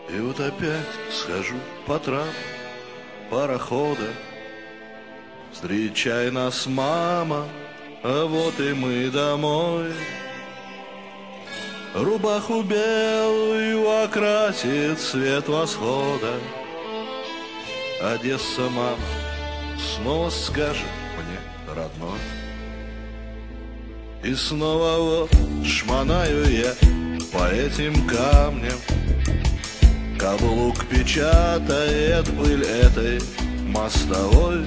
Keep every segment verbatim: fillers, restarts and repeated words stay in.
И вот опять схожу по трапу парохода. Встречай нас, мама, а вот и мы домой. Рубаху белую окрасит свет восхода. Одесса, мама, снова скажет мне, родной. И снова вот шмонаю я по этим камням. Каблук печатает пыль этой мостовой.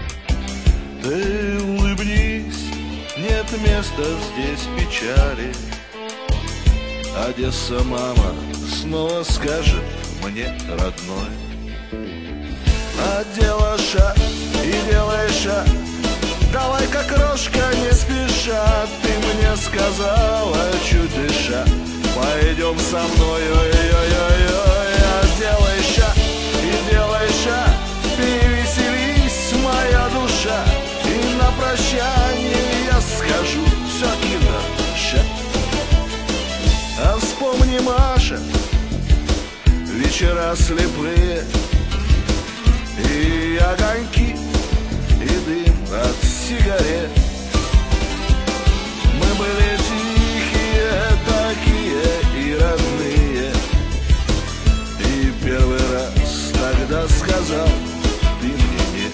Ты улыбнись, нет места здесь печали. Одесса, мама, снова скажет мне, родной. А делай шаг и делай шаг, давай-ка, крошка, не спеша. Ты мне сказала, чуть дыша, пойдем со мной, ой-ой-ой-ой. А делай шаг и делай шаг, перевеселись, моя душа. И на прощание я скажу все кино. А вспомни, Маша, вечера слепые, и огоньки, и дым от сигарет. Мы были тихие, такие и родные. И первый раз тогда сказал ты мне нет.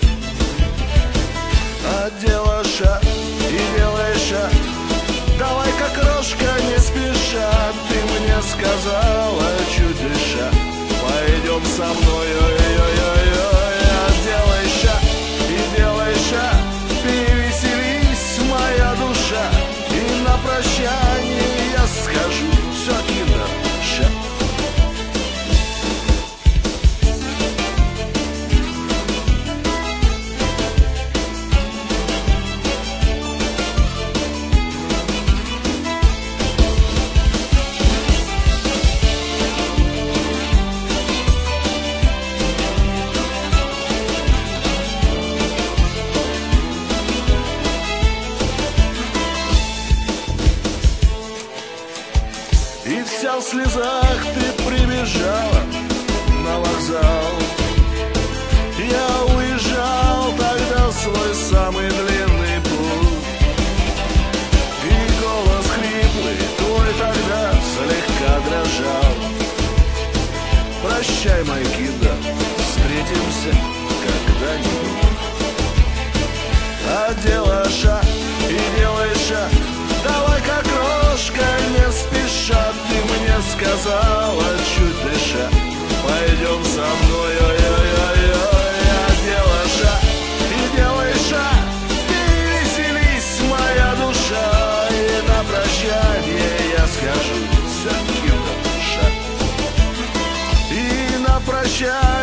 А делай шаг и делай шаг, давай-ка, крошка, не спеша. Ты мне сказала, чуть дыша, пойдем со мной, ой-ой-ой-ой. А делай шаг и делай шаг, перевеселись, моя душа. И на прощание я скажу все кино шаг. И вся в слезах ты прибежала на вокзал. Я уезжал тогда в свой самый длинный путь. И голос хриплый твой тогда слегка дрожал. Прощай, мой киндер, встретимся когда-нибудь. А делай шаг и делай шаг, давай-ка, крошка, не спеша. Ты мне сказала, чуть дыша, пойдем со мной, ой-ой-ой-ой. А делай шаг и делай шаг, перевеселись, моя душа. И на прощание я скажу все кино шаг. И на прощание